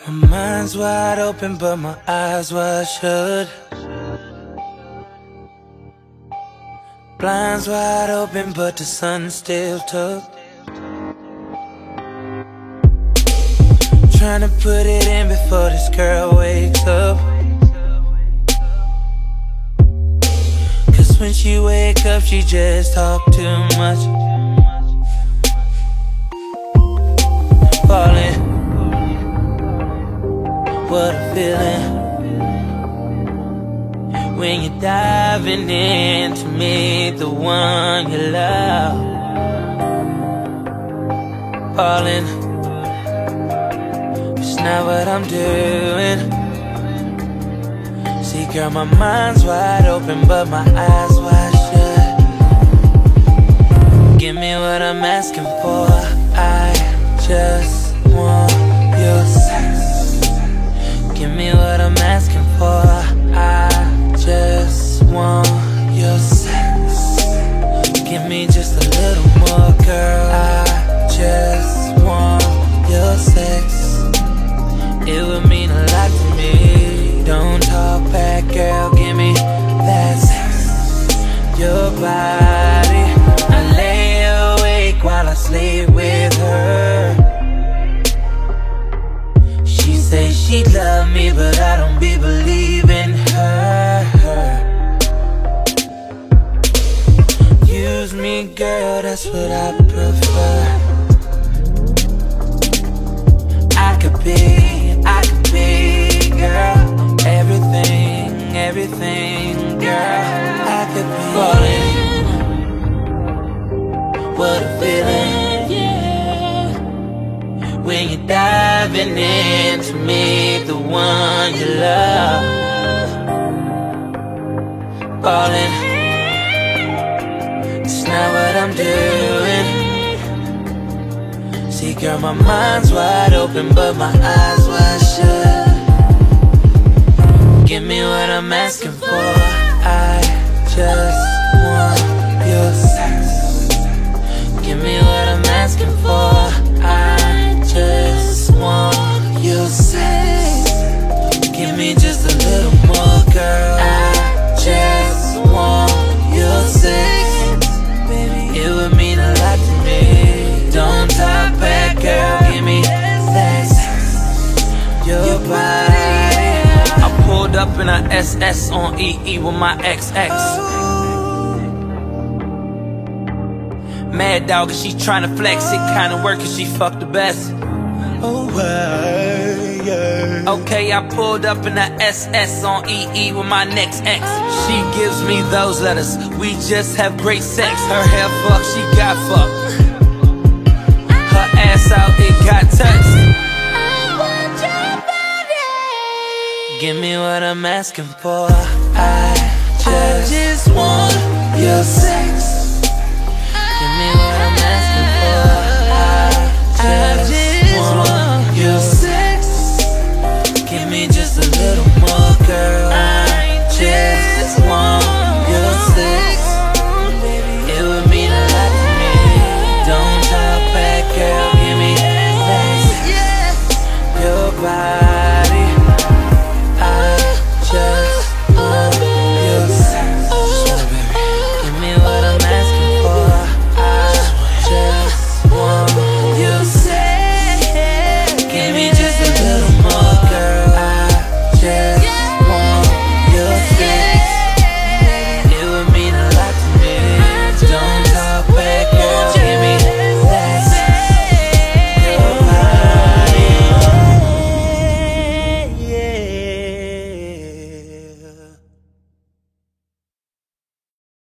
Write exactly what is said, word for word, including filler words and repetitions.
My mind's wide open, but my eyes wide shut. Blinds wide open, but the sun's still tucked. Trying to put it in before this girl wakes up. Cause when she wake up, she just talk too much. Falling, what a feeling when you're diving in to meet the one you love. Falling, it's not what I'm doing. See girl, my mind's wide open, but my eyes wide shut. Give me what I'm asking for, I just want your sex. Give me what I'm asking for, I just want your sex. Give me just a little more, girl, I just want your sex. It would mean a lot to me. Don't talk back, girl, give me that sex. Your body, I lay awake while I sleep with her. She say she love me, but I don't be believing her. Use me, girl, that's what I prefer. I could be, I could be, girl, everything, everything, girl. I could be falling. What a feeling, yeah, when you're diving in to meet the one you love. Falling, it's not what I'm doing. See girl, my mind's wide open, but my eyes wide shut. Give me what I'm asking for, I just want your sex. Give me what I'm asking for, I just want your sex. Give me just a little more, girl, I just want your sex. It would mean a lot to me. Don't talk back, girl, give me that sex. Your body. I pulled up in a S S on E E with my X X. Mad dog, and she tryna flex it, kinda work, and she fuck the best. Oh, well, yeah. Okay, I pulled up in a S S on E E with my next ex. She gives me those letters, we just have great sex. Her hair fucked, she got fucked. Her ass out, it got touched. Give me what I'm asking for, I just, I just want your sex.